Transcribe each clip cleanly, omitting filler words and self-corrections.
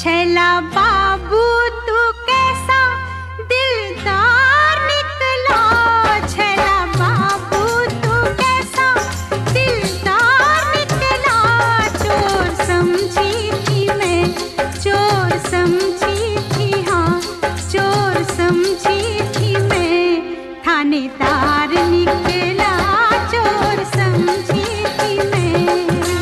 छैला बाबू तू कैसा दिलदार निकला, छैला बाबू तू कैसा दिलदार निकला। चोर समझी थी मैं, चोर समझी थी, हाँ चोर समझी थी मैं, थानेदार निकला चोर समझी थी मैं।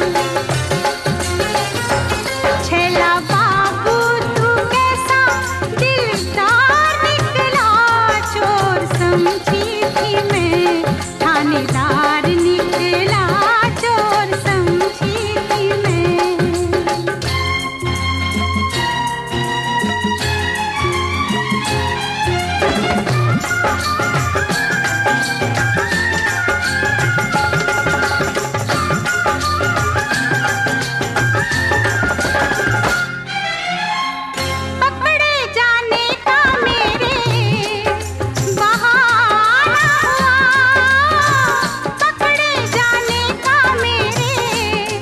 छैला बाबू तू कैसा दिलदार निकला, चोर समझी थी मैं, थानेदार निकला चोर समझी थी मैं। पकड़े जाने का मेरे बहाना हुआ, पकड़े जाने का मेरे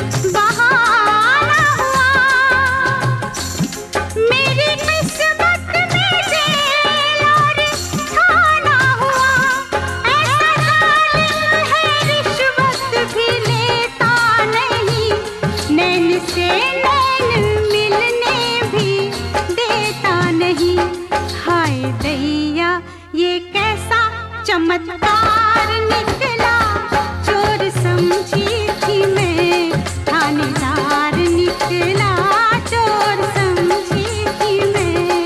बहाना हुआ। मेरी किस्मत में जेल और थाना हुआ, ऐसा जालिम है रिश्वत भी लेता नहीं, नैन से नैन मिलने भी देता नहीं। हाय दैया ये कैसा चमत्कार निकला, चोर समझी थी मैं, थानेदार निकला चोर समझी थी मैं।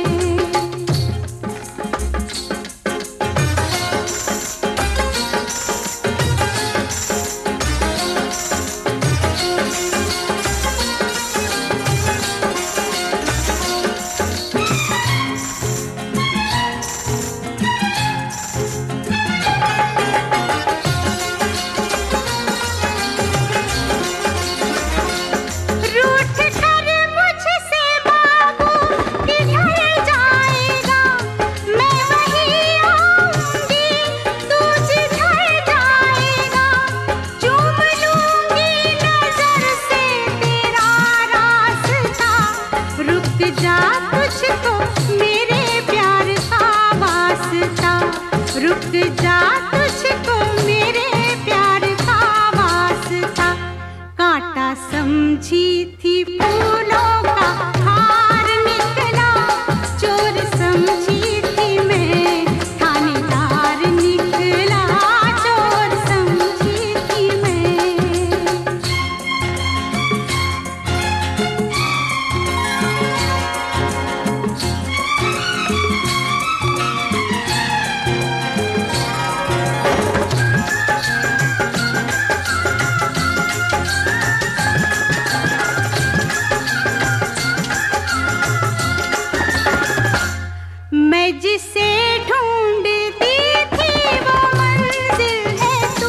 रूठ कर मुझसे बाबू किधर जाएगा, मैं वहीं आऊंगी तू जिधर जाएगा। चूम लूंगी नजर से तेरा रास्ता, रुक जा तुझको मेरे प्यार का वास्ता, रुक जा तुझको मेरे प्यार का वास्ता। कांटा समझी थी फूलों का हार निकला, चोर समझी थी मैं, थानेदार निकला चोर समझी थी मैं। मैं जिसे ढूंढती थी वो मंजिल है तू,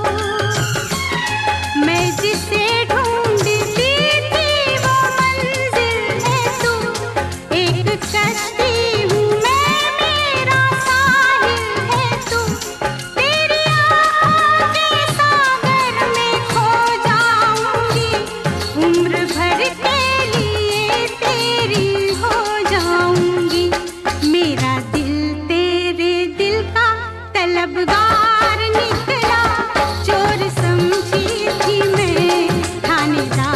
मैं जिसे ढूंढती थी वो मंजिल है तू। एक कश्ती हूँ मैं, मेरा साहिल है तू, तेरी आँखों के सागर में खो जाऊंगी, उम्र भर के लिए तेरी हो जाऊंगी। मेरा दिल तेरे दिल का तलबगार निकला, चोर समझी थी मैं, थानेदार